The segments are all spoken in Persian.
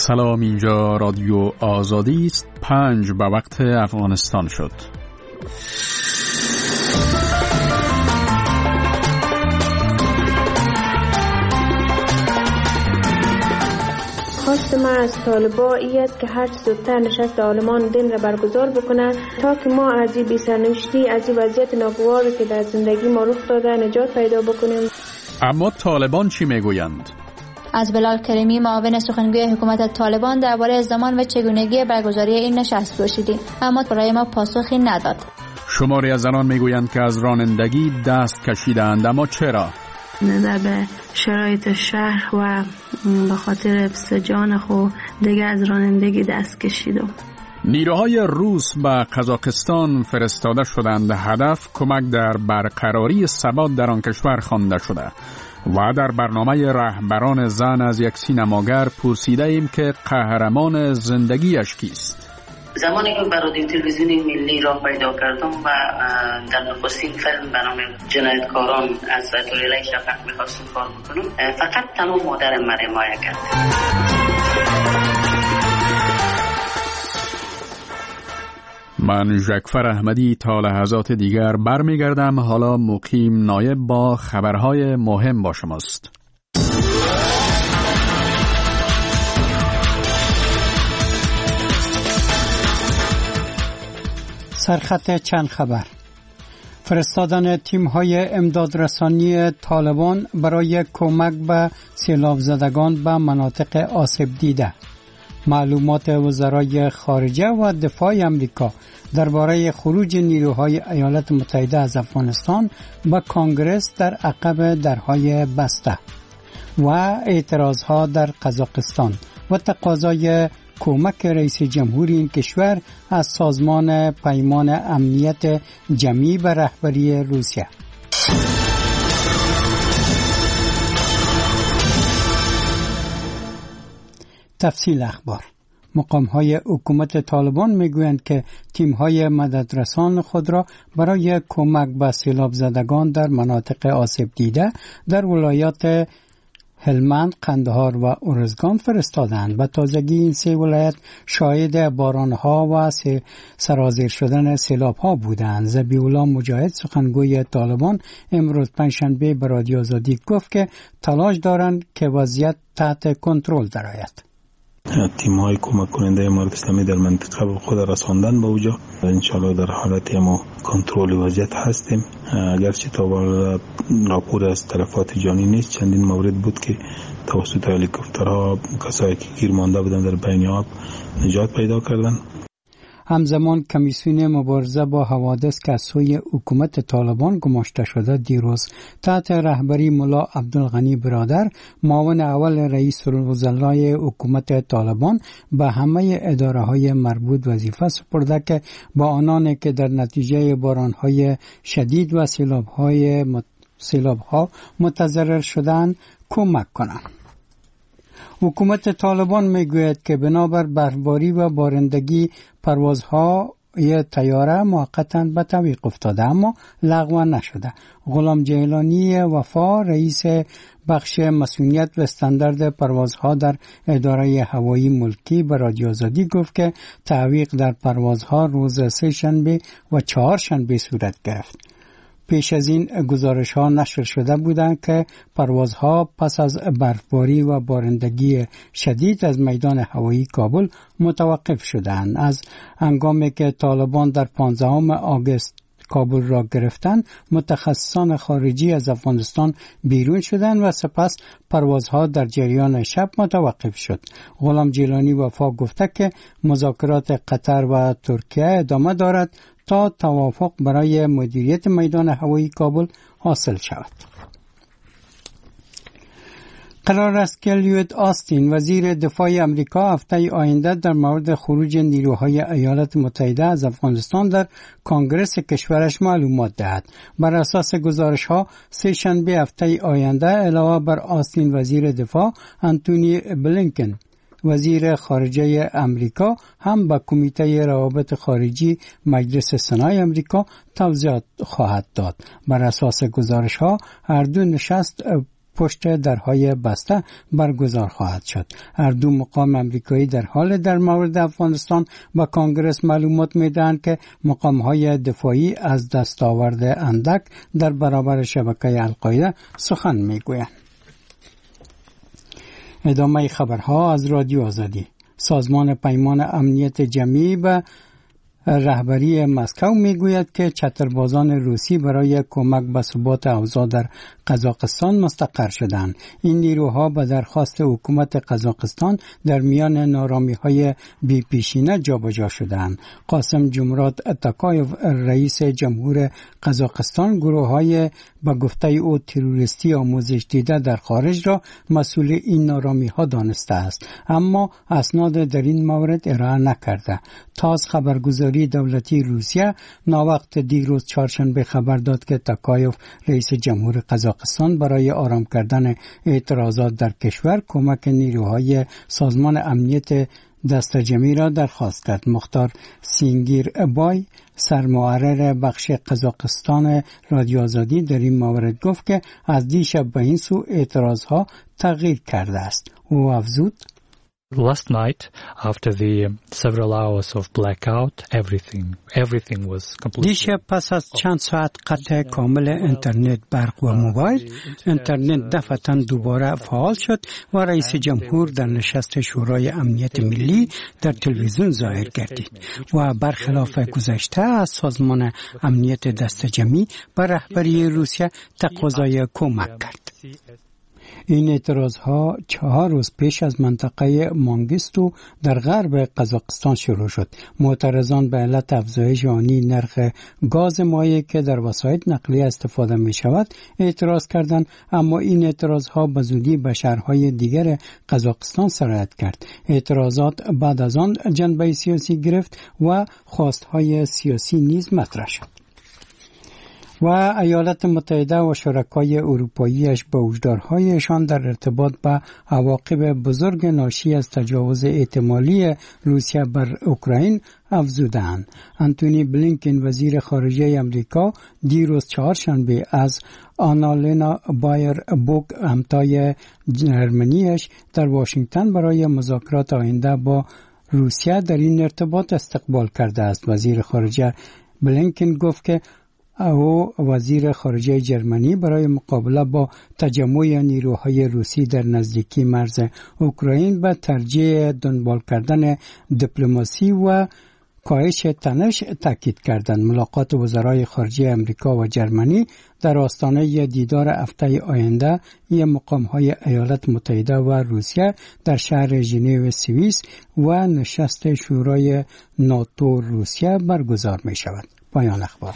سلام، اینجا رادیو آزادی است. 5 به وقت افغانستان شد. خواست ما از طالبا ای است که هر زودتر نشست عالمان دین را برگزار بکنند تا که ما از این بی‌سرنوشتی، از این وضعیت ناگواری که در زندگی ما رخ داده نجات پیدا بکنیم. اما طالبان چی میگویند؟ از بلال کریمی، معاون سخنگوی حکومت طالبان، درباره زمان و چگونگی برگزاری این نشست پرسیدیم، اما برای ما پاسخی نداد. شماری از زنان میگویند که از رانندگی دست کشیدند، اما چرا؟ به شرایط شهر و به خاطر حفظ جان خود دیگه از رانندگی دست کشیدم. نیروهای روس به قزاقستان فرستاده شدند. هدف کمک در برقراری ثبات در آن کشور خوانده شده. و در برنامه رهبران زن از یک سینماگر پرسیده ایم که قهرمان زندگیش کیست؟ زمانی که برای تلویزیون ملی راه پیدا کردم و در نخستین فیلم به نام جنایتکاران از لیلا شفق میخواستم کار بکنم، فقط تنها مادرم مرا حمایت کرد. من ژکفر احمدی تا لحظات دیگر برمیگردم. حالا مقیم نایب با خبرهای مهم با شماست. سرخط چند خبر. فرستادن تیم‌های امدادرسانی طالبان برای کمک به سیلاب زدگان به مناطق آسیب دیده. معلومات وزرای خارجه و دفاع آمریکا درباره خروج نیروهای ایالات متحده از افغانستان به کانگرس در عقب درهای بسته و اعتراضها در قزاقستان و تقاضای کمک رئیس جمهور این کشور از سازمان پیمان امنیت جمعی به رهبری روسیه. تفصیل اخبار. مقام‌های حکومت طالبان میگویند که تیم‌های مددرسان خود را برای کمک به سیلاب زدگان در مناطق آسیب دیده در ولایات هلمند، قندهار و ارزگان فرستادند. به تازگی این سه ولایت شاهد بارانها و سرازیر شدن سیلاب‌ها بودند. ذبیح‌الله مجاهد، سخنگوی طالبان، امروز پنجشنبه به رادیو آزادی گفت که تلاش دارند که وضعیت تحت کنترل درآید. تیم‌های کمک کننده امارات اسلامی در منطقه خود رساندن به اوجا. انشالله در حالت ما کنترل وضعیت هستیم. اگرچه تا راپور از تلفات جانی نیست، چندین مورد بود که توسط هلیکوپترها کسایی که گیر مانده بودند در بین آب نجات پیدا کردند. همزمان کمیسیون مبارزه با حوادث که از سوی حکومت طالبان گماشته شده دیروز تحت رهبری ملا عبدالغنی برادر، معاون اول رئیس الوزرای حکومت طالبان، به همه اداره‌های مربوط وظیفه سپرده که با آنان که در نتیجه باران‌های شدید و سیلاب‌ها متضرر شدند کمک کنند. حکومت طالبان میگوید که بنابر برفباری و بارندگی پروازهای طیاره موقتا به تعویق افتاده اما لغو نشده. غلام جیلانی وفا، رئیس بخش مسئولیت و استاندارد پروازها در اداره هوایی ملکی، به رادیو آزادی گفت که تعویق در پروازها روز سه‌شنبه و چهارشنبه صورت گرفت. پیش از این گزارش‌ها نشر شده بودند که پروازها پس از برفباری و بارندگی شدید از میدان هوایی کابل متوقف شدند. از هنگامی که طالبان در 15 آگوست کابل را گرفتند، متخصصان خارجی از افغانستان بیرون شدند و سپس پروازها در جریان شب متوقف شد. غلام جیلانی وفا گفته که مذاکرات قطر و ترکیه ادامه دارد تا توافق برای مدیریت میدان هوایی کابل حاصل شود. قرار است که لیوید آستین، وزیر دفاع آمریکا، هفته آینده در مورد خروج نیروهای ایالات متحده از افغانستان در کانگرس کشورش معلومات دهد. بر اساس گزارش‌ها سه‌شنبه هفته آینده علاوه بر آستین وزیر دفاع، انتونی بلینکن وزیر خارجه امریکا هم به کمیته روابط خارجی مجلس سنای امریکا توضیحات خواهد داد. بر اساس گزارش‌ها هر دو نشست پشت درهای بسته برگزار خواهد شد. هر دو مقام امریکایی در مورد افغانستان و کنگره معلومات میدهند که مقام‌های دفاعی از دستاورد اندک در برابر شبکه القاعده سخن میگویند. ادامه خبرها از رادیو آزادی. سازمان پیمان امنیت جمعی به رهبری مسکو میگوید که چتربازان روسی برای کمک به ثبات اوضاع در قزاقستان مستقر شدند. این نیروها به درخواست حکومت قزاقستان در میان نارامی‌های بی‌پیشینه جابجا شدند. قاسم جمرات اتاکایف رئیس جمهور قزاقستان گروه‌های به گفته او تروریستی آموزش دیده در خارج را مسئول این نارامی‌ها دانسته است، اما اسناد در این مورد ارائه نکرده. تاس خبرگزاری دولتی روسیه ناوقت دیروز چهارشنبه خبر داد که تاکایف رئیس جمهور قزاقستان برای آرام کردن اعتراضات در کشور کمک نیروهای سازمان امنیت دستجمعی را درخواست کرد. مختار سینگیر بای سرمعرر بخش قزاقستان رادیو آزادی در این مورد گفت که از دیشب به این سو اعتراضها تغییر کرده است. او افزود Last night, after the several hours of blackout, everything was completely. دیشب پس از چند ساعت قطع کامل اینترنت، برق و موبایل، اینترنت دفعتاً دوباره فعال شد و رئیس جمهور در نشست شورای امنیت ملی در تلویزیون ظاهر گردید و برخلاف گذشته از سازمان امنیت دستجمعی به رهبری روسیه تقاضای کمک کرد. این اعتراضها 4 روز پیش از منطقه مانگیستو در غرب قزاقستان شروع شد. معترضان به علت افزایش آنی نرخ گاز مایع که در وسایل نقلیه استفاده می شود اعتراض کردند، اما این اعتراضها به زودی به شهرهای دیگر قزاقستان سرایت کرد. اعتراضات بعد از آن جنبه سیاسی گرفت و خواستهای سیاسی نیز مطرح شد. و ایالات متحده و شرکای اروپاییش به هشدارهایشان در ارتباط به عواقب بزرگ ناشی از تجاوز احتمالی روسیه بر اوکراین افزودند. انتونی بلینکن وزیر خارجه امریکا دیروز چهارشنبه از آنالینا بایر بوک همتای جرمنیش در واشنگتن برای مذاکرات آینده با روسیه در این ارتباط استقبال کرده است. وزیر خارجه بلینکن گفت که او وزیر خارجه جرمنی برای مقابله با تجمع نیروهای روسی در نزدیکی مرز اوکراین به ترجیح دنبال کردن دیپلماسی و کاهش تنش تاکید کردند. ملاقات وزرای خارجه امریکا و جرمنی در آستانه دیدار هفته آینده مقام‌های ایالات متحده و روسیه در شهر ژنو سوئیس و نشست شورای ناتو روسیه برگزار می شود. پایان اخبار.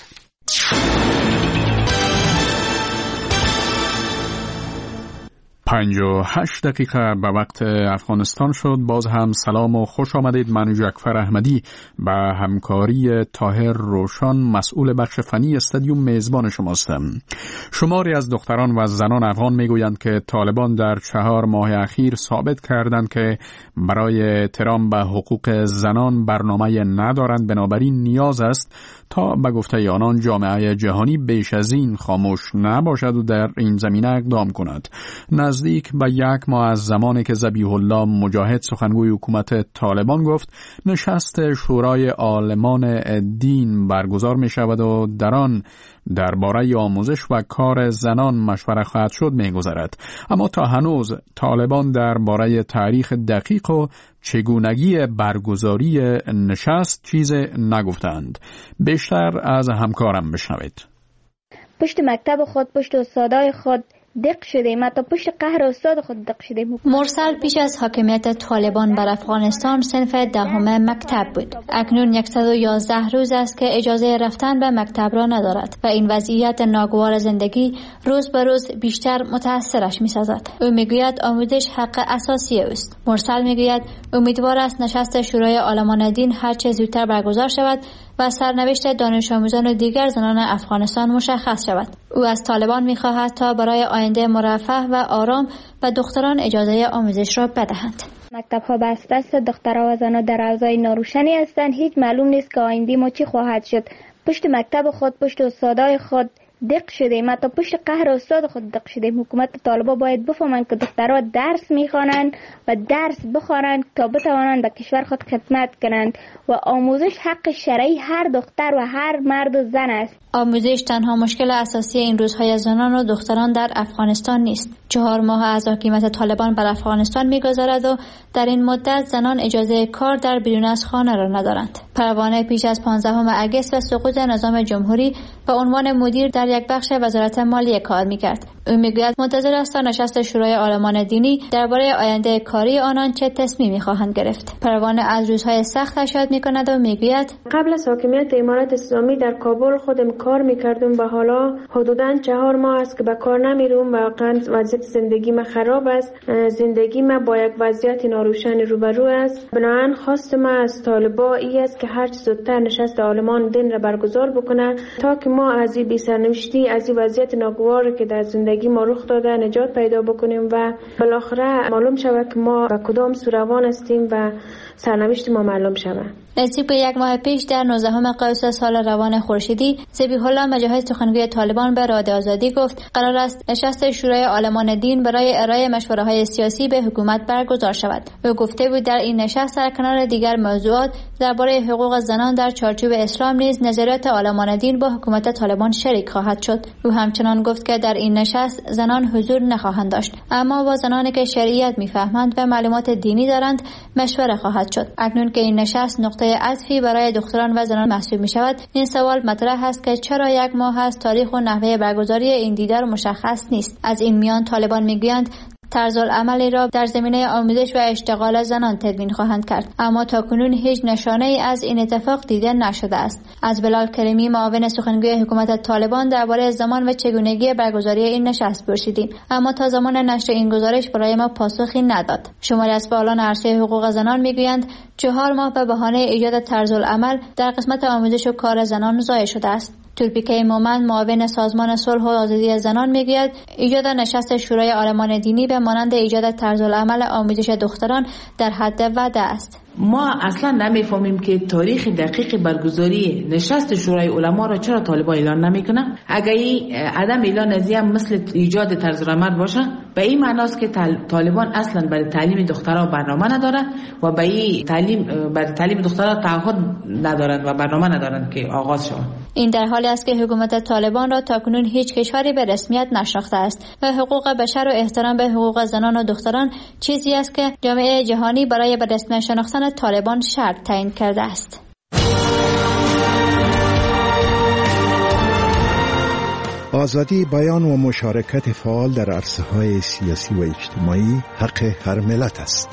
58 دقیقه به وقت افغانستان شد. باز هم سلام و خوش آمدید. من جعفر احمدی به همکاری طاهر روشان مسئول بخش فنی استادیوم میزبان شماستم. شماری از دختران و زنان افغان میگویند که طالبان در 4 ماه اخیر ثابت کردند که برای احترام به حقوق زنان برنامه ندارند، بنابراین نیاز است تا به گفته آنان جامعه جهانی بیش از این خاموش نباشد و در این زمینه اقدام کند. نزدیک به 1 ماه از زمانی که ذبیح الله مجاهد سخنگوی حکومت طالبان گفت نشست شورای عالمان دین برگزار می شود و در آن درباره آموزش و کار زنان مشوره خواهد شد می گذرد. اما تا هنوز طالبان درباره تاریخ دقیق و چگونگی برگزاری نشست چیز نگفتند. بیشتر از همکارم بشنوید. پشت مکتب خود، پشت استادای خود دق شدیم، حتی پشت قهر استاد خود دق شدیم. مرسل پیش از حاکمیت طالبان بر افغانستان صنف 10 مکتب بود. اکنون 111 روز است که اجازه رفتن به مکتب را ندارد و این وضعیت ناگوار زندگی روز به روز بیشتر متاثرش می سازد. او میگوید آموزش حق اساسی است. مرسل میگوید امیدوار است نشست شورای عالمان دین هر چه زودتر برگزار شود و سرنوشت دانش آموزان و دیگر زنان افغانستان مشخص شود. او از طالبان می‌خواهد تا برای آینده مرفه و آرام و دختران اجازه آموزش را بدهند. مکتب‌ها بسته است، دخترها و زنان در اوضاع ناروشنی هستند. هیچ معلوم نیست که آینده ما چی خواهد شد. پشت مکتب خود، پشت استادای خود دق شدیم، تا پشت قهر استاد خود دق شدیم. حکومت طالبا باید بفهمن که دخترها درس میخوانند و درس بخوانند تا بتوانند به کشور خود خدمت کنند و آموزش حق شرعی هر دختر و هر مرد و زن است. آموزش تنها مشکل اساسی این روزهای زنان و دختران در افغانستان نیست. 4 ماه از حکومت طالبان بر افغانستان می‌گذرد و در این مدت زنان اجازه کار در بیرون از خانه را ندارند. پروانه پیش از 15 اگست و سقوط نظام جمهوری به عنوان مدیر در یک بخش وزارت مالیه کار می‌کرد. او میگوید منتظر است تا نشست شورای عالمان دینی درباره آینده کاری آنان چه تصمیمی خواهند گرفت. پروانه از روزهای سخت یاد می‌کند و میگوید قبل از حاکمیت امارت اسلامی در کابل خودم کار می‌کردم و حالا حدوداً 4 ماه است که به کار نمیرم. واقعاً وضعیت زندگی ما خراب است. زندگی ما با یک وضعیت ناروشن روبرو است. بنابراین خواست ما از طالبا این است که هر چه زودتر نشست عالمان دین را برگزار بکنه تا که ما از این بی‌سرنوشتی، از این وضعیت ناگواری که در زندگی ما رخ داده نجات پیدا بکنیم و بالاخره معلوم شود که ما به کدام سو روان هستیم و سرنوشت ما معلوم شود. نزدیک به 1 ماه پیش در 19 قوس سال روان خورشیدی، ذبیح الله مجاهد سخنگوی طالبان به رادیو آزادی گفت قرار است نشست شورای عالمان دین برای ارائه مشوره‌های سیاسی به حکومت برگزار شود. او گفته بود در این نشست در کنار دیگر موضوعات درباره حقوق زنان در چارچوب اسلام نیز نظریات عالمان دین با حکومت طالبان شریک خواهد شد. او همچنان گفت که در این نشست زنان حضور نخواهند داشت، اما با زنانی که شریعت می‌فهمند و معلومات دینی دارند مشوره خواهد شد. اکنون که این نشست نقطه عطفی برای دختران و زنان محسوب می شود، این سوال مطرح است که چرا 1 ماه از تاریخ و نحوه برگزاری این دیدار مشخص نیست. از این میان طالبان میگویند طرزالعملی را در زمینه آموزش و اشتغال زنان تدوین خواهند کرد، اما تاکنون هیچ نشانه‌ای از این اتفاق دیده نشده است. از بلال کریمی معاون سخنگوی حکومت طالبان درباره زمان و چگونگی برگزاری این نشست پرسیدیم، اما تا زمان نشر این گزارش برای ما پاسخی نداد. شماری از فعالان عرصه حقوق زنان میگویند 4 ماه به بهانه ایجاد طرزالعمل در قسمت آموزش و کار زنان ضایع شده است. تورپیکه مومند معاون سازمان صلح و آزادی زنان میگوید ایجاد نشست شورای عالمان دینی به مانند ایجاد طرزالعمل آموزش دختران در حد وعده است. ما اصلا نمیفهمیم که تاریخ دقیق برگزاری نشست شورای علما را چرا طالبان اعلان نمیکنه. اگر این عدم اعلان از این مثل ایجاد طرزالعمل باشه، به این معناست که طالبان اصلا برای تعلیم دخترها برنامه نداره و برای تعلیم دخترها تعهد ندارند و برنامه ندارند که آغاز شود. این در حالی است که حکومت طالبان را تاکنون هیچ کشوری به رسمیت نشناخته است و حقوق بشر و احترام به حقوق زنان و دختران چیزی است که جامعه جهانی برای به رسمیت شناختن طالبان شرط تعیین کرده است. آزادی بیان و مشارکت فعال در عرصه‌های سیاسی و اجتماعی حق هر ملت است.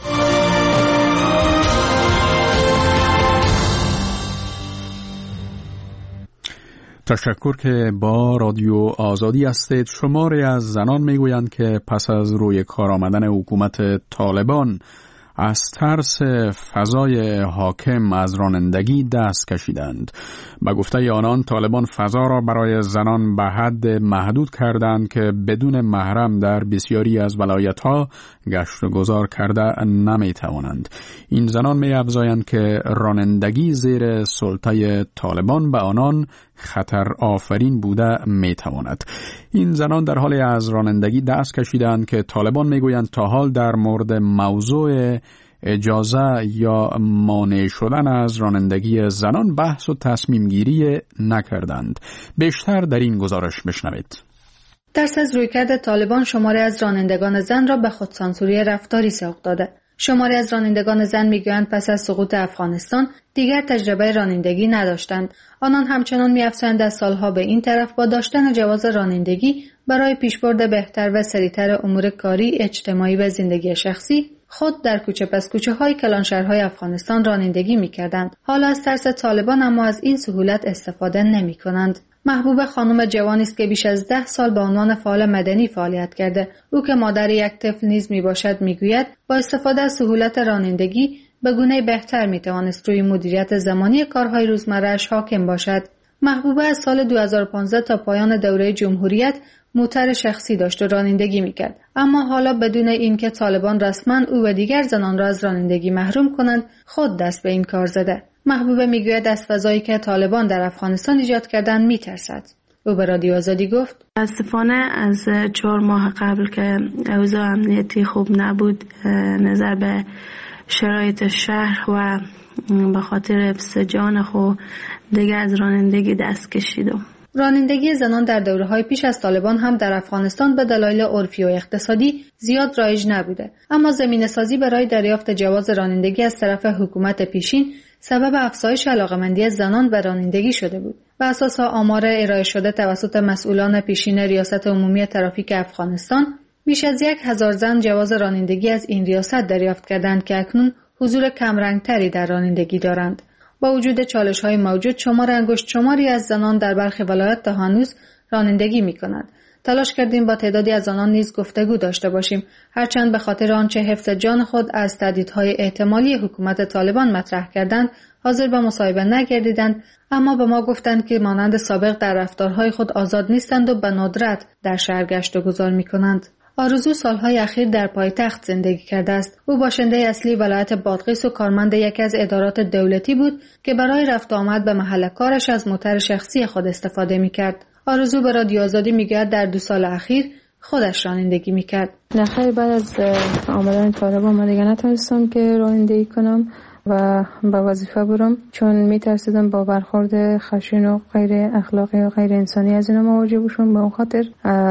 تشکر که با رادیو آزادی هستید. شماری از زنان میگویند که پس از روی کار آمدن حکومت طالبان از ترس فضای حاکم از رانندگی دست کشیدند. به گفته آنان طالبان فضا را برای زنان به حد محدود کردند که بدون محرم در بسیاری از ولایت‌ها گشت و گذار کرده نمی توانند. این زنان می افزایند که رانندگی زیر سلطه طالبان به آنان خطر آفرین بوده می تواند. این زنان در حال از رانندگی دست کشیدند که طالبان می گویند تا حال در مورد موضوع اجازه یا مانع شدن از رانندگی زنان بحث و تصمیم گیری نکردند. بیشتر در این گزارش بشنوید. ترس از رویکرد طالبان شماری از رانندگان زن را به خودسانسوری رفتاری سوق داده. شماری از رانندگان زن میگویند پس از سقوط افغانستان دیگر تجربه رانندگی نداشتند. آنان همچنان می‌افزایند از سالها به این طرف با داشتن جواز رانندگی برای پیشبرد بهتر و سریعتر امور کاری، اجتماعی و زندگی شخصی خود در کوچه پس کوچه های کلانشهرهای افغانستان رانندگی می‌کردند. حالا از ترس طالبان اما از این سهولت استفاده نمی‌کنند. محبوب خانم جوانی است که بیش از 10 سال به عنوان فعال مدنی فعالیت کرده. او که مادر یک طفل نیز میباشد میگوید با استفاده از سهولت رانندگی به گونه بهتر میتوانست روی مدیریت زمانی کارهای روزمره‌اش حاکم باشد. محبوبه از سال 2015 تا پایان دوره جمهوریت موتر شخصی داشت و رانندگی میکرد، اما حالا بدون اینکه طالبان رسما او و دیگر زنان را از رانندگی محروم کنند خود دست به این کار زده. محبوبه میگوید از فضایی که طالبان در افغانستان ایجاد کردند میترسد. او به رادیو آزادی گفت متاسفانه از 4 ماه قبل که اوضاع امنیتی خوب نبود نظر به شرایط شهر و به خاطر حفظ جان خود دیگه از رانندگی دست کشیدم. رانندگی زنان در دوره‌های پیش از طالبان هم در افغانستان به دلایل عرفی و اقتصادی زیاد رایج نبوده، اما زمینه‌سازی برای دریافت جواز رانندگی از طرف حکومت پیشین سبب افزایش علاقه‌مندی زنان به رانندگی شده بود. بر اساس آمار ارائه شده توسط مسئولان پیشین ریاست عمومی ترافیک افغانستان، بیش از 1000 زن جواز رانندگی از این ریاست دریافت کردند که اکنون حضور کمرنگتری در رانندگی دارند. با وجود چالش‌های موجود، شمار انگشت شماری از زنان در برخی ولایات تا هنوز رانندگی می‌کنند. تلاش کردیم با تعدادی از آنان نیز گفتگو داشته باشیم، هرچند به خاطر آنچه حفظ جان خود از تهدیدهای احتمالی حکومت طالبان مطرح کردند، حاضر به مصاحبه نگردیدند، اما به ما گفتند که مانند سابق در رفتارهای خود آزاد نیستند و به ندرت در شهر گشت و گذار می‌کنند. آرزو سالهای اخیر در پایتخت زندگی کرده است. او باشنده اصلی ولایت بادغیس و کارمند یکی از ادارات دولتی بود که برای رفت و آمد به محل کارش از موتر شخصی خود استفاده می‌کرد. آرزو به رادیو آزادی میگوید در 2 سال اخیر خودش رانندگی می‌کرد. نخیر بعد از آمدن طالبان من دیگه نتونستم که رانندگی کنم و به وظیفه برم، چون میترسیدم با برخورد خشن و غیر اخلاقی و غیر انسانی از اینا مواجه بشم. به اون خاطر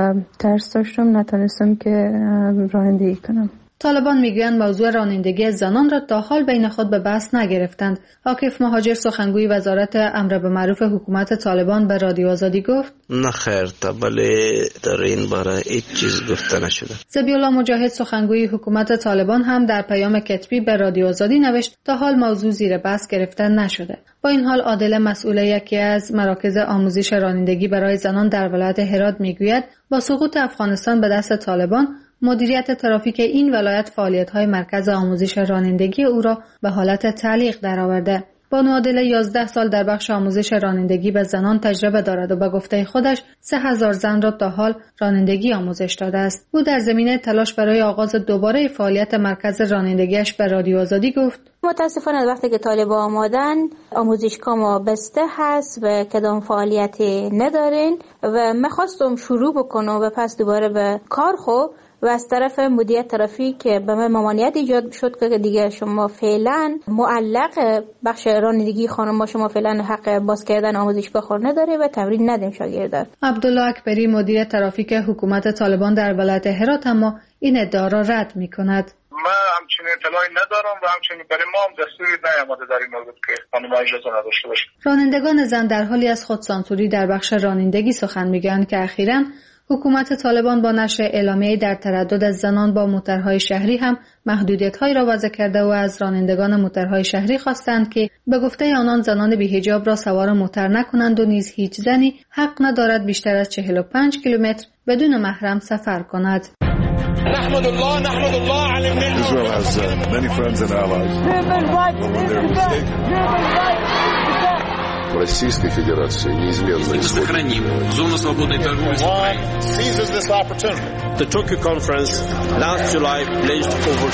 ترس داشتم، نتونستم که رانندگی کنم. طالبان میگویند موضوع رانندگی زنان را تا حال بین خود به بحث نگرفتند. عاکف مهاجر سخنگوی وزارت امر به معروف حکومت طالبان به رادیو آزادی گفت نه خیر، تا بله در این باره هیچ چیز گفته نشده. ذبیح الله مجاهد سخنگوی حکومت طالبان هم در پیام کتبی به رادیو آزادی نوشت تا حال موضوع زیر بحث گرفته نشده. با این حال عادل مسئول یکی از مراکز آموزش رانندگی برای زنان در ولایت هرات میگوید با سقوط افغانستان به دست طالبان، مدیریت ترافیک این ولایت فعالیت‌های مرکز آموزش رانندگی او را به حالت تعلیق درآورده. بانو عادل 11 سال در بخش آموزش رانندگی به زنان تجربه دارد و به گفته خودش 3000 زن را تا حال رانندگی آموزش داده است. او در زمینه تلاش برای آغاز دوباره فعالیت مرکز رانندگیش به رادیو آزادی گفت متاسفانه وقتی که طالبان آمدن آموزشگاه ما بسته هست و کدام فعالیتی ندارین و می‌خواستم شروع بکنم و پس دوباره به کار و از طرف مدیریت ترافیک به من ممانعت ایجاد شد که دیگه شما فعلا معلق بخش رانندگی خانم شما فعلا حق باز کردن آموزشگاه نداره و تمرین ندیم شاگردان. عبدالله اکبری مدیر ترافیک حکومت طالبان در ولایت هرات اما این ادعا را رد می‌کند. من همچنین اطلاعی ندارم و همچنین برای ما هم دستوری نیامده در این مورد که خانم اجازه نداشته باشه. رانندگان زن در حالی از خودسانسوری در بخش رانندگی سخن میگویند که اخیراً حکومت طالبان با نشر اعلامیه‌ای در تردد از زنان با موترهای شهری هم محدودیت‌هایی را وضع کرده و از رانندگان موترهای شهری خواستند که به گفته آنان زنان بی‌حجاب را سوار موتر نکنند و نیز هیچ زنی حق ندارد بیشتر از 45 کیلومتر بدون محرم سفر کند. نحمد الله على النعمة. Israel has many friends and allies. Российской Федерации неизменно сохраним зону свободной торговли с Украиной. Seizes this opportunity. The Tokyo conference last July pledged over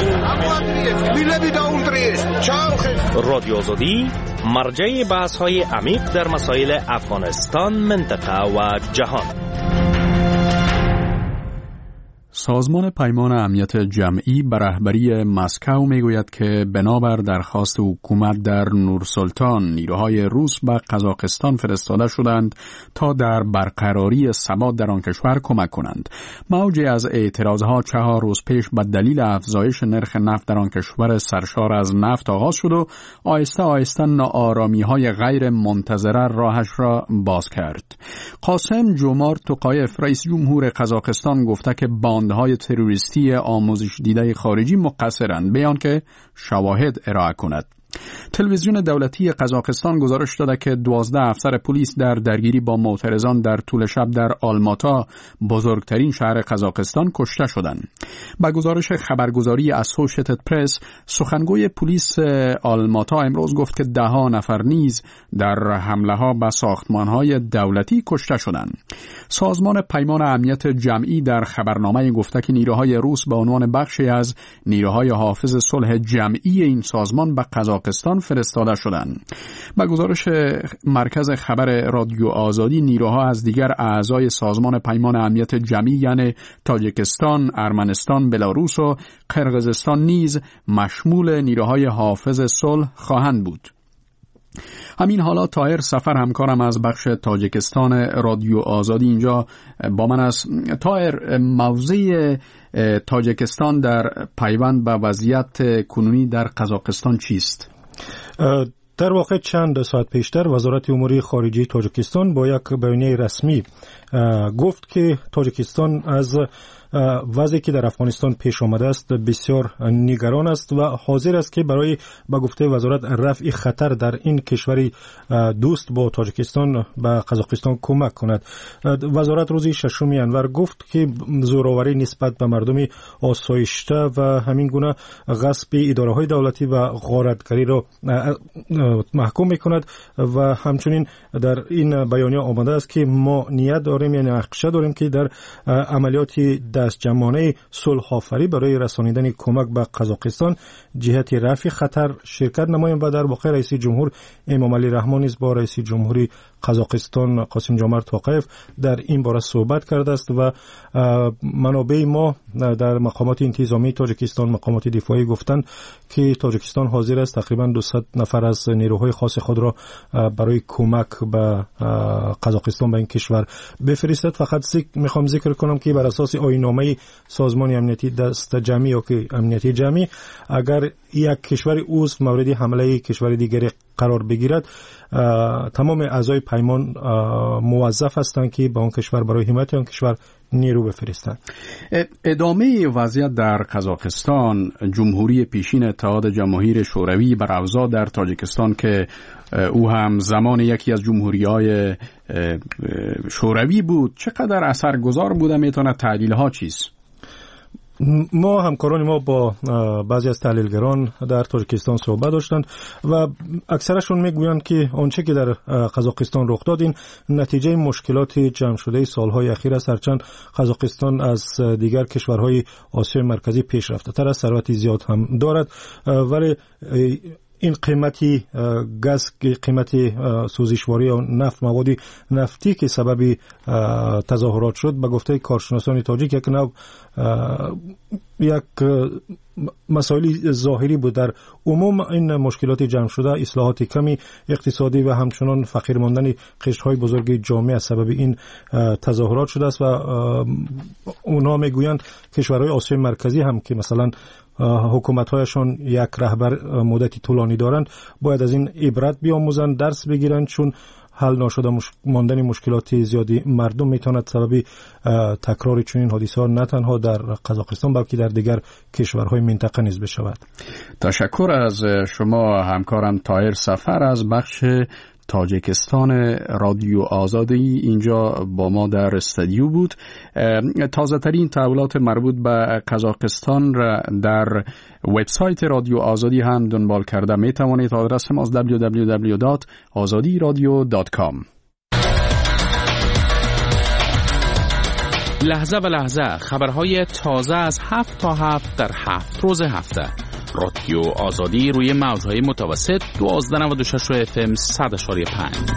16 رادیو آزادی مرجع بحث‌های عمیق در مسائل افغانستان، منطقه و جهان. سازمان پیمان امنیت جمعی به رهبری مسکو میگوید که بنابر درخواست حکومت در نورسلطان نیروهای روس به قزاقستان فرستاده شدند تا در برقراری ثبات در آن کشور کمک کنند. موجی از اعتراضها 4 روز پیش به دلیل افزایش نرخ نفت در آن کشور سرشار از نفت آغاز شد و آهسته آهسته ناآرامی‌های غیر منتظره راهش را باز کرد. قاسم جومارت توقایف رئیس جمهور قزاقستان گفته که باندهای تروریستی آموزش دیده خارجی مقصرند بیان که شواهد ارائه کند. تلویزیون دولتی قزاقستان گزارش داده که 12 افسر پلیس در درگیری با معترضان در طول شب در آلماتا، بزرگترین شهر قزاقستان، کشته شدند. با گزارش خبرگزاری اسوشیتد پرس، سخنگوی پلیس آلماتا امروز گفت که 10 نفر نیز در حمله‌ها به ساختمان‌های دولتی کشته شدند. سازمان پیمان امنیت جمعی در خبرنامه گفته که نیروهای روس به عنوان بخشی از نیروهای حافظ صلح جمعی این سازمان به قزاقستان قزاقستان فرستاده شدند. با گزارش مرکز خبر رادیو آزادی، نیروها از دیگر اعضای سازمان پیمان امنیت جمعی یعنی تاجیکستان، ارمنستان، بلاروس و قرقیزستان نیز مشمول نیروهای حافظ صلح خواهند بود. همین حالا طاهر سفر همکارم از بخش تاجیکستان رادیو آزادی اینجا با من است. طاهر، موضع تاجیکستان در پیوند به وضعیت کنونی در قزاقستان چیست؟ در واقع چند ساعت پیشتر وزارت امور خارجه تاجیکستان با یک بیانیه رسمی گفت که تاجیکستان از وضعی که در افغانستان پیش آمده است بسیار نگران است و حاضر است که برای به گفته وزارت رفع خطر در این کشور دوست با تاجیکستان به قزاقستان کمک کند. وزارت روز 6 انور گفت که زورآوری نسبت به مردم آسایشته و همین گونه غصب اداره‌های دولتی و غارتگری را محکوم می‌کند و همچنین در این بیانیه آمده است که ما نیت داریم، یعنی نقشه داریم که در عملیات دست جمعانه صلح آفری برای رسانیدن کمک به قزاقستان جهت رفع خطر شرکت نماییم و در واقع رئیس جمهور امام علی رحمان نیز با رئیس جمهوری قزاقستان قاسم جمعت توقیف در این باره صحبت کرده است و منابع ما در مقامات انتظامی تاجیکستان، مقامات دفاعی گفتند که تاجیکستان حاضر است تقریبا 200 نفر از نیروهای خاص خود را برای کمک به قزاقستان به این کشور بفرستد. فقط میخوام ذکر کنم که بر اساس آیین‌نامه سازمان امنیتی دست جمعی یا که امنیتی جمعی اگر یک کشور عضو مورد حمله کشور دیگری قرار بگیرد تمام اعضای پیمان موظف هستند که به اون کشور برای حمایت اون کشور نیرو بفرستند. ادامه وضعیت در قزاقستان، جمهوری پیشین اتحاد جماهیر شوروی برافزا در تاجیکستان که او هم زمان یکی از جمهوری‌های شوروی بود، چقدر اثرگذار بوده؟ میتونه تحلیل‌ها چیست؟ ما همکاران ما با بعضی از تحلیلگران در تاجیکستان صحبت داشتند و اکثرشون میگویند که آنچه که در قزاقستان رخ داد این نتیجه مشکلات جمع شده سالهای اخیر است. هرچند قزاقستان از دیگر کشورهای آسیای مرکزی پیشرفته تر است، ثروت زیاد هم دارد، ولی این قیمتی گاز، قیمتی سوزشواری و نفت، مواد نفتی که سبب تظاهرات شد به گفته کارشناسان تاجیک یک مسائل ظاهری بود. در عموم این مشکلات جمع شده اصلاحات کمی اقتصادی و همچنان فقیر ماندن قشرهای بزرگ جامعه از سبب این تظاهرات شده است و اونا میگویند کشورهای آسیای مرکزی هم که مثلا حکومت‌هایشان یک رهبر مدتی طولانی دارند باید از این عبرت بیاموزند، درس بگیرند، چون حل نشده ماندن مشکلات زیادی مردم میتواند سبب تکرار چنین حادثه‌ها نه تنها در قزاقستان بلکه در دیگر کشورهای منطقه نیز بشود. تشکر از شما همکارم طاهر سفر از بخش تاجیکستان رادیو آزادی اینجا با ما در استودیو بود. تازه ترین تحولات مربوط به قزاقستان را در وبسایت رادیو آزادی هم دنبال کرده می توانید. آدرس ما www.azadiradio.com. لحظه به لحظه خبرهای تازه از 7 تا 7 در 7 روز هفته. رادیو آزادی روی موج‌های متوسط 1296 FM 100.5.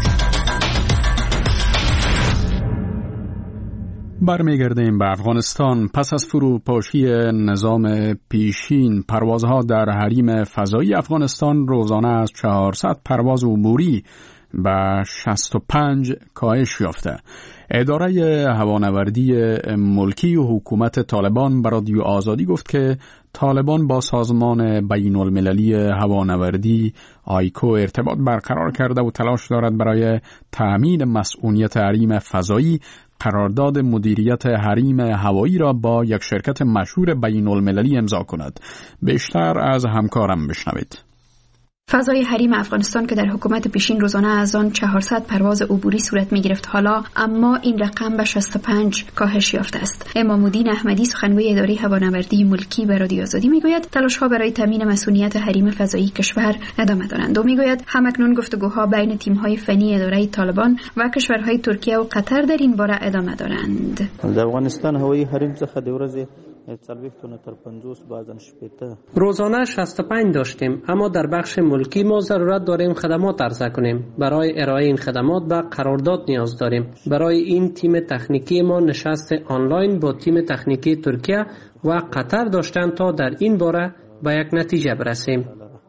برمیگردیم به افغانستان. پس از فروپاشی نظام پیشین، پروازها در حریم فضایی افغانستان روزانه از 400 پرواز عبوری به 65 کاهش یافته. اداره هوانوردی ملکی و حکومت طالبان به رادیو آزادی گفت که طالبان با سازمان بین المللی هوانوردی آیکو ارتباط برقرار کرده و تلاش دارد برای تأمین مسئولیت حریم فضایی قرارداد مدیریت حریم هوایی را با یک شرکت مشهور بین المللی امضا کند. بیشتر از همکارم بشنوید. فضای حریم افغانستان که در حکومت پیشین روزانه از آن 400 پرواز عبوری صورت می گرفت، حالا اما این رقم به 65 کاهش یافته است. امام الدین احمدی سخنگوی اداره هوانوردی ملکی به رادیو آزادی میگوید تلاش‌ها برای تامین مسئولیت حریم فضایی کشور ادامه دارند و میگوید همکنون گفتگوها بین تیم‌های فنی اداره طالبان و کشورهای ترکیه و قطر در این باره ادامه دارند. در افغانستان هوایی حریم څخه د ورځې روزانه 65 داشتیم، اما در بخش ملکی ما ضرورت داریم خدمات عرضه کنیم. برای ارائه این خدمات به قرارداد نیاز داریم. برای این تیم تکنیکی ما نشست آنلاین با تیم تکنیکی ترکیه و قطر داشتند تا در این باره به یک نتیجه برسیم.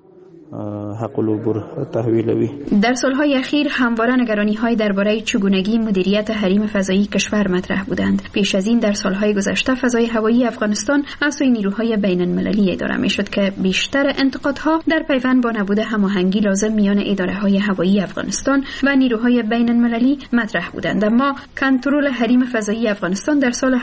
در سالهای اخیر همواره نگرانی‌های درباره چگونگی مدیریت حریم فضایی کشور مطرح بودند. پیش از این در سالهای گذشته فضای هوایی افغانستان از سوی نیروهای بین‌المللی اداره می‌شد که بیشتر انتقادها در پیوند با نبود هماهنگی لازم میان اداره‌های هوایی افغانستان و نیروهای بین‌المللی مطرح بودند. اما کنترل حریم فضایی افغانستان در سال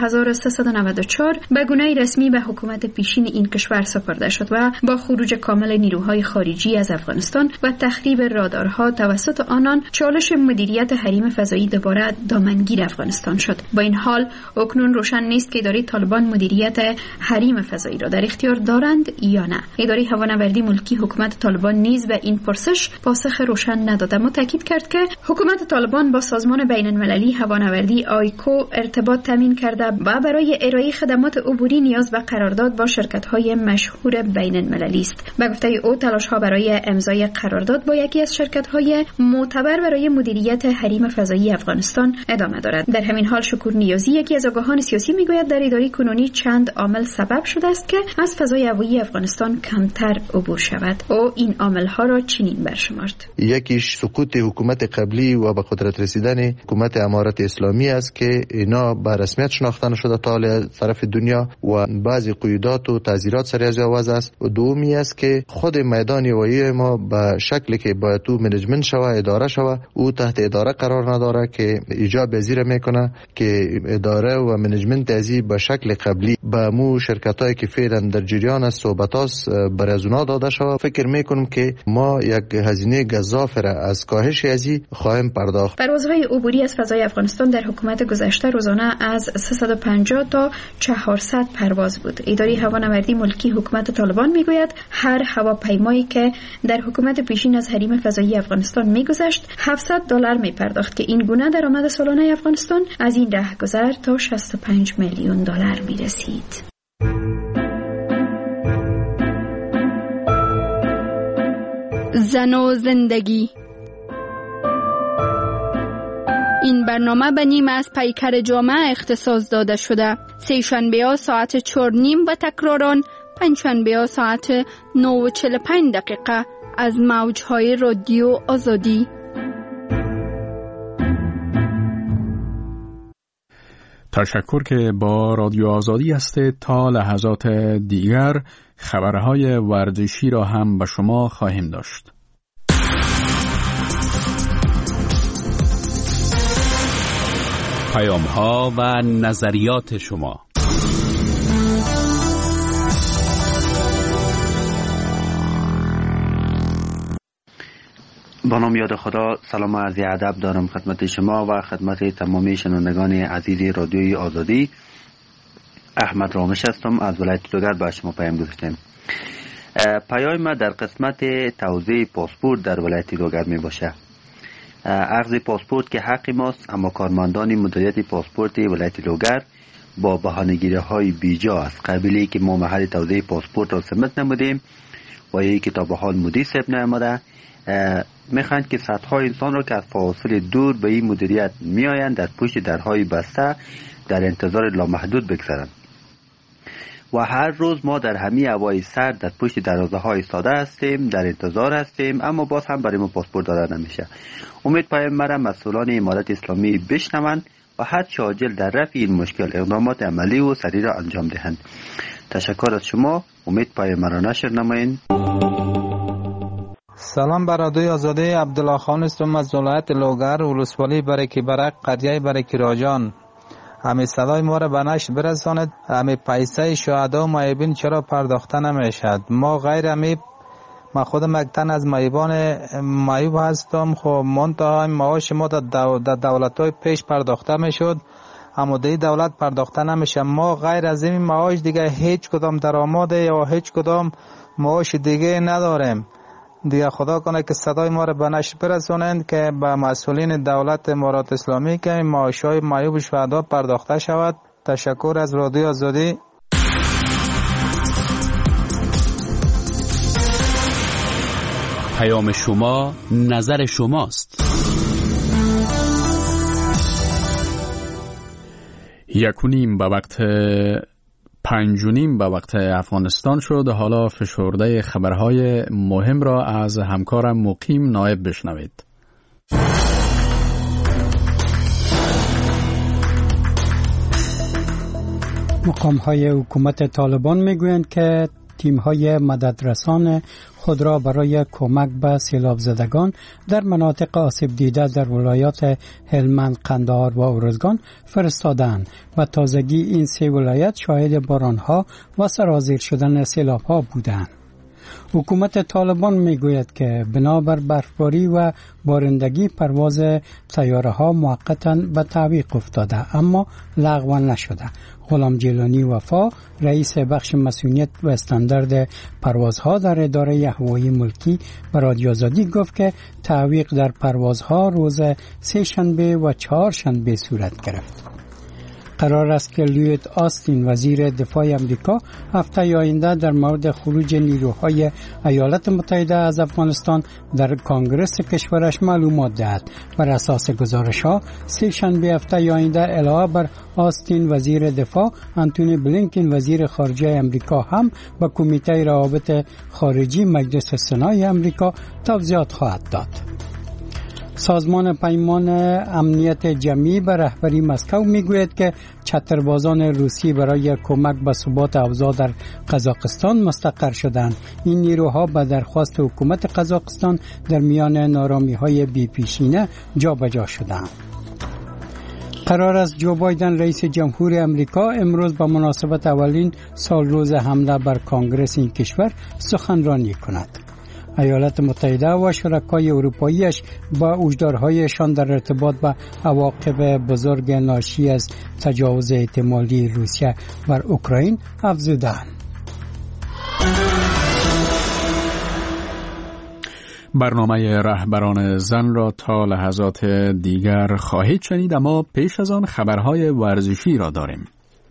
1394 به گونه‌ای رسمی به حکومت پیشین این کشور سپرده شد و با خروج کامل نیروهای خارجی از افغانستان و تخریب رادارها توسط آنان چالش مدیریت حریم فضایی دوباره دامنگیر افغانستان شد. با این حال اکنون روشن نیست که اداره طالبان مدیریت حریم فضایی را در اختیار دارند یا نه. اداره هوانوردی ملکی حکومت طالبان نیز به این پرسش پاسخ روشن نداد، اما تاکید کرد که حکومت طالبان با سازمان بین‌المللی هوانوردی آیکو ارتباط تامین کرده و برای ارائه خدمات عبوری نیاز به قرارداد با شرکت‌های مشهور بین‌المللی است. به گفته او تلاش‌ها برای امضای قرارداد با یکی از شرکت‌های معتبر برای مدیریت حریم فضایی افغانستان ادامه دارد. در همین حال شکور نیازی، یکی از آگاهان سیاسی، میگوید در اداره کنونی چند عامل سبب شده است که از فضای هوایی افغانستان کمتر عبور شود. او این عامل‌ها را چنین برشمرد: یکیش سقوط حکومت قبلی و به قدرت رسیدن حکومت امارت اسلامی است که اینا به رسمیت شناخته نشده تا طرف دنیا و بعضی قیودات و تعزیرات سر از آواز است. و دومی است که خود میدان هوایی ما به شکلی که باید تو منیجمنت شوه، اداره شوه، او تحت اداره قرار نداره که ایجاب پذیر میکنه که اداره و منیجمنت ازی به شکل قبلی به مو شرکتایی که فعلا در جریان است صحبت است بر از اونا داده شوه. فکر میکنم که ما یک هزینه گزاف را از کاهش ازی خواهیم پرداخت. پروازهای عبوری از فضای افغانستان در حکومت گذشته روزانه از 350 تا 400 پرواز بود. اداره هوانوردی ملکی حکومت طالبان میگوید هر هواپیمایی که در حکومت پیشین از حریم فضایی افغانستان میگذشت $700 میپرداخت که این گونه درآمد سالانه افغانستان از این رهگذر تا $65 میلیون میرسید. زن و زندگی. این برنامه به نیمه از پیکر جامعه اختصاص داده شده. سه‌شنبه‌ها ساعت 4:30 و تکراران پنجشنبه‌ها ساعت 9:45 از موج‌های رادیو آزادی. تشکر که با رادیو آزادی هستید. تا لحظات دیگر خبرهای ورزشی را هم به شما خواهیم داشت. پیام‌ها و نظریات شما. با نام یاد خدا، سلام و عرض ادب دارم خدمت شما و خدمت تمامی شنوندگان عزیز رادیوی آزادی. احمد رامش هستم، از ولایت لوگر با شما پیام گذاشتم. پیام ما در قسمت توزیع پاسپورت در ولایت لوگر می باشه. اخذ پاسپورت که حق ماست، اما کارمندان مدیریت پاسپورت ولایت لوگر با بهانه‌گیری‌های بیجا از قبیلی که ما محل توزیع پاسپورت را سبمت نمودیم و یکی تا به حال مدیر صاحب نیامده، میخواند که صدها انسان را که از فواصل دور به این مدیریت میآیند در پشت درهای بسته در انتظار لامحدود بگذارند. و هر روز ما در همین هوای سرد در پشت دروازه ها ایستاده هستیم، در انتظار هستیم، اما باز هم برای ما پاسپورت داده نمیشه. امید پایم مرا مسئولان امارت اسلامی بشنوند و هر چه عاجل در رفع این مشکل اقدامات عملی و سریع را انجام دهند. تشکر از شما. امید پایم مرا نشر نمایین. سلام بر رادیوی آزادی. عبدالله خان هستم از ولایت لوگر، ولسوالی برکی برک، قریه برکی راجان. همه صدای ما را به نشر برساند. همه پیسه شهدا و معیبین چرا پرداخته نمیشد؟ ما غیر همه، ما خود مکتن از معیوب هستم. خب منتها معاش ما در دولت‌های پیش پرداخته میشد، اما در دولت پرداخته نمیشه. ما غیر از این معاش دیگه هیچ کدام درآمد یا هیچ کدام معاش دیگه نداریم. دیگه خدا کنه که صدای ما را به نشر برسونند که به مسئولین دولت امارات اسلامی که معاشهای معیوب شهدا پرداخته شود. تشکر از رادیو آزادی. پیام شما نظر شماست. 1:30 به وقت 5:30 به وقت افغانستان شد. حالا فشرده خبرهای مهم را از همکارم مقیم نایب بشنوید. مقام‌های حکومت طالبان میگویند که تیم‌های مددرسان خود را برای کمک به سیلاب زدگان در مناطق آسیب دیده در ولایات هلمند، قندهار و ارزگان فرستادند و تازگی این سه ولایت شاهد باران‌ها و سرازیر شدن سیلاب‌ها بودند. حکومت طالبان میگوید که بنابر برفباری و بارندگی پرواز طیاره‌ها موقتاً به تعویق افتاده اما لغو نشده. غلام جیلانی وفا رئیس بخش مسئولیت و استاندارد پروازها در اداره هوایی ملکی به رادیو آزادی گفت که تعویق در پروازها روز سه شنبه و چهار شنبه صورت گرفت. قرار است که لوید آستین وزیر دفاع آمریکا هفته آینده در مورد خروج نیروهای ایالات متحده از افغانستان در کنگره کشورش معلومات دهد. بر اساس گزارش‌ها سه شنبه هفته آینده علاوه بر آستین وزیر دفاع، آنتونی بلینکن وزیر خارجه آمریکا هم به کمیته روابط خارجی مجلس سنای آمریکا توضیحات خواهد داد. سازمان پیمان امنیت جمعی به رهبری مسکو میگوید که چتربازان روسی برای کمک به ثبات اوضاع در قزاقستان مستقر شدند. این نیروها به درخواست حکومت قزاقستان در میان نارامی‌های بی‌پیشینه جابجا شدند. قرار است جو بایدن رئیس جمهور امریکا امروز به مناسبت اولین سالروز حمله بر کنگره این کشور سخنرانی کند. ایالات متحده و شرکای اروپاییش با هشدارهایشان در ارتباط با عواقب بزرگ ناشی از تجاوز احتمالی روسیه بر اوکراین افزودند. برنامه رهبران زن را تا لحظات دیگر خواهید شنید، اما پیش از آن خبرهای ورزشی را داریم.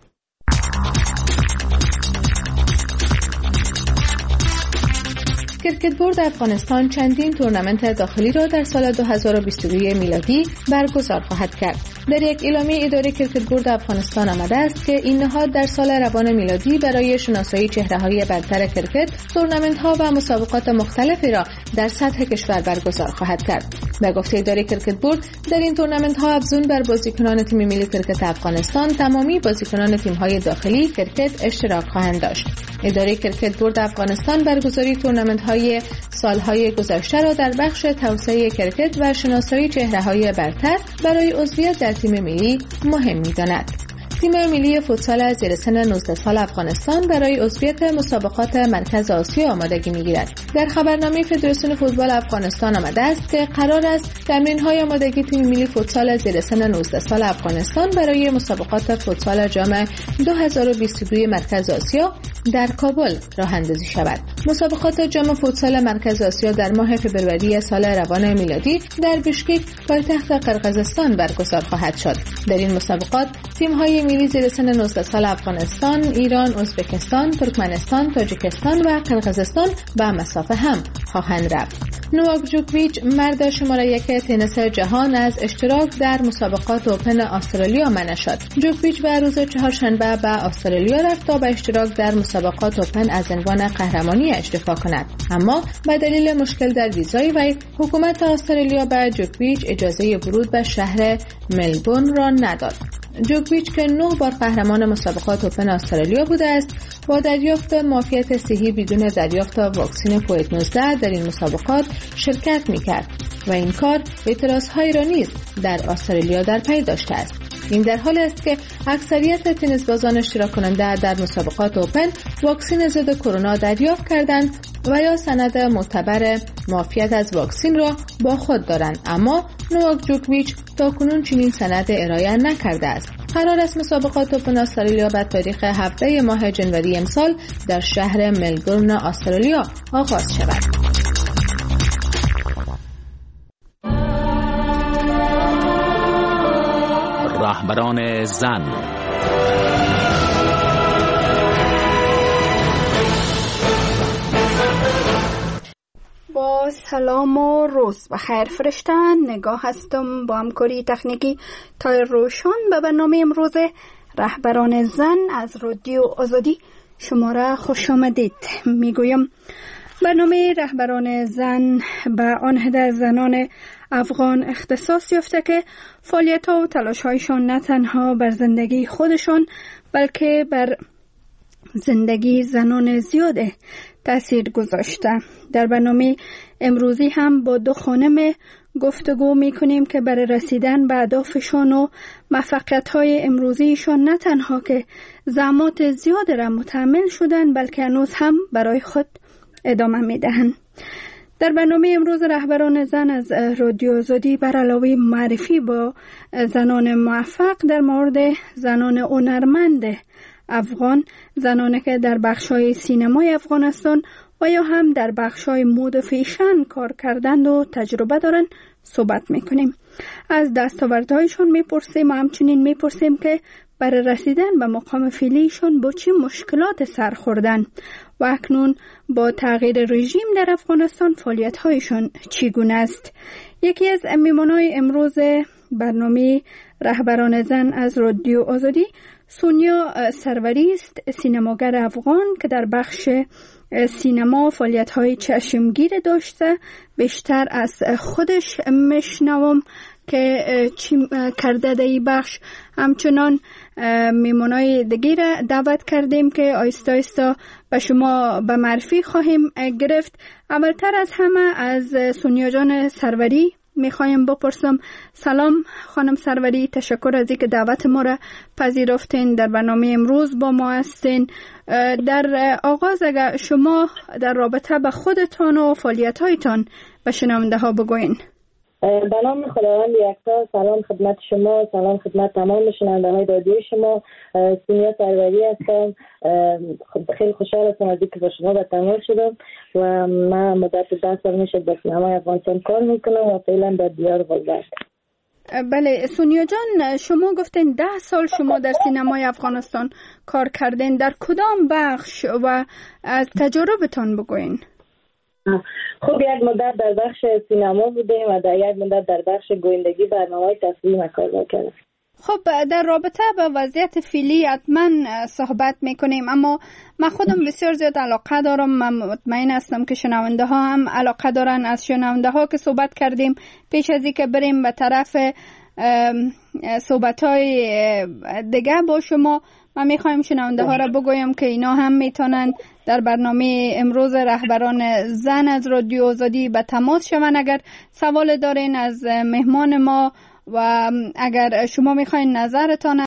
کرکت بورد افغانستان چندین تورنمنت داخلی را در سال 2022 میلادی برگزار خواهد کرد. در یک اعلامیه اداره کرکت بورد افغانستان آمده است که این نهاد در سال روان میلادی برای شناسایی چهره‌های برتر کرکت تورنمنت‌ها و مسابقات مختلفی را در سطح کشور برگزار خواهد کرد. به گفته اداره کرکت بورد در این تورنمنت‌ها افزون بر بازیکنان تیم ملی کرکت افغانستان تمامی بازیکنان تیم‌های داخلی کرکت اشتراک خواهند داشت. اداره کرکت بورد افغانستان برگزاری تورنمنت‌های سالهای گذشته را در بخش توسعه کرکت و شناسایی چهره‌های برتر برای عضویت در تیم ملی مهم می‌داند. تیم ملی فوتسال زیر سن 19 سال افغانستان برای عضویت مسابقات مرکز آسیا آمادگی می‌گیرد. در خبرنامه فدراسیون فوتبال افغانستان آمده است که قرار است تمرین‌های آمادگی تیم ملی فوتسال زیر سن 19 سال افغانستان برای مسابقات فوتسال جام 2022 مرکز آسیا در کابل راه اندازی شود. مسابقات جام فوتسال مرکز آسیا در ماه فوریه سال روان میلادی در بیشکک پایتخت قرقیزستان برگزار خواهد شد. در این مسابقات تیم‌های ملی زیر سن 19 سال افغانستان، ایران، ازبکستان، ترکمنستان، تاجیکستان و قرقیزستان به مسافه هم خواهند رفت. نوواک جوکوویچ مرد شماره 1 تنیس جهان از اشتراک در مسابقات اوپن استرالیا منع شد. جوکوویچ به روز چهارشنبه به استرالیا رفت تا به اشتراک در مسابقات اوپن از عنوان قهرمانی دفاع کند، اما به دلیل مشکل در ویزای وی حکومت استرالیا به جوکوویچ اجازه ورود به شهر ملبورن را نداد. جوکوویچ که 9 بار قهرمان مسابقات اوپن استرالیا بوده است، با دریافت معافیت صحی بدون دریافت واکسن کووید 19 در این مسابقات شرکت می‌کرد و این کار اعتراض‌هایی را نیز در استرالیا در پی داشته است. این در حالی است که اکثریت تنیس بازان اشتراک کننده در مسابقات اوپن واکسن ضد کرونا دریافت کردند و یا سند معتبر معافیت از واکسن را با خود دارند، اما نوواک جوکوویچ تاکنون چنین سند ارائه نکرده است. قرار است مسابقات اوپن استرالیا به تاریخ 17 ماه جنوری امسال در شهر ملبورن استرالیا آغاز شود. رهبران زن. با سلام و روز بخیر فرشتن. نگاه هستم با همکاری تکنیکی تا روشن به برنامه امروز رهبران زن از رادیو آزادی. شما را خوش آمدید. میگویم برنامه رهبران زن به آن عده زنان افغان اختصاص یافته که فعالیت‌ها و تلاش‌هایشان نه تنها بر زندگی خودشان بلکه بر زندگی زنان زیاده تأثیر گذاشته. در برنامه امروزی هم با دو خانم گفتگو میکنیم که برای رسیدن به اهدافشان و موفقیت‌های امروزیشان نه تنها که زحمات زیاد را متحمل شدن بلکه هنوز هم برای خود ادامه میدهند. در برنامه امروز رهبران زن از رادیو آزادی بر علاوه معرفی با زنان موفق در مورد زنان هنرمند افغان، زنانی که در بخش‌های سینمای افغانستان و یا هم در بخش‌های مد و فیشن کار کردند و تجربه دارند صحبت میکنیم. از دستاوردهایشان میپرسیم و همچنین میپرسیم که برای رسیدن به مقام فعلیشان با چه مشکلات سر خوردن و اکنون با تغییر رژیم در افغانستان فعالیت‌هایشان چگونه است. یکی از میهمانان امروز برنامه رهبران زن از رادیو آزادی سونیا سروری است، سینماگر افغان که در بخش سینما فعالیت‌های چشمگیر داشته. بیشتر از خودش میشنوم که چی کرده در این بخش. همچنان میمونای دیگه را دعوت کردیم که آیستا آیستا به شما به معرفی خواهیم گرفت. اولتر از همه از سونیا جان سروری میخوایم بپرسم. سلام خانم سروری، تشکر از اینکه دعوت ما را پذیرفتین، در برنامه امروز با ما هستین. در آغاز اگر شما در رابطه به خودتان و فعالیت‌هایتان به شنونده ها بگوین. به نام خداوند یکتا، سلام خدمت شما، سلام خدمت تمام شنونده های رادیو شما. سونیا سروری هستم. خیلی خوشحال هستم از اینکه با شما به تماس شدم و من مدت 10 سال میشه در سینمای افغانستان کار میکنم و فعلا در دیار ولگرد. بله سونیا جان، شما گفتین 10 سال شما در سینمای افغانستان کار کردین. در کدام بخش و از تجربتان بگوین؟ خب یک مدت در بخش سینما بودیم و در یک مدت در بخش گویندگی برنامه‌های تصویری کار کردیم. خب در رابطه با وضعیت فعلی حتما صحبت میکنیم، اما من خودم بسیار زیاد علاقه دارم. من مطمئن هستم که شنونده ها هم علاقه دارن. از شنونده ها که صحبت کردیم، پیش از اینکه بریم به طرف صحبت های دیگه با شما، من میخوایم شنونده ها را بگویم که اینا هم میتونن در برنامه امروز رهبران زن از رادیو آزادی به تماس شون اگر سوال دارین از مهمان ما و اگر شما میخواین نظرتان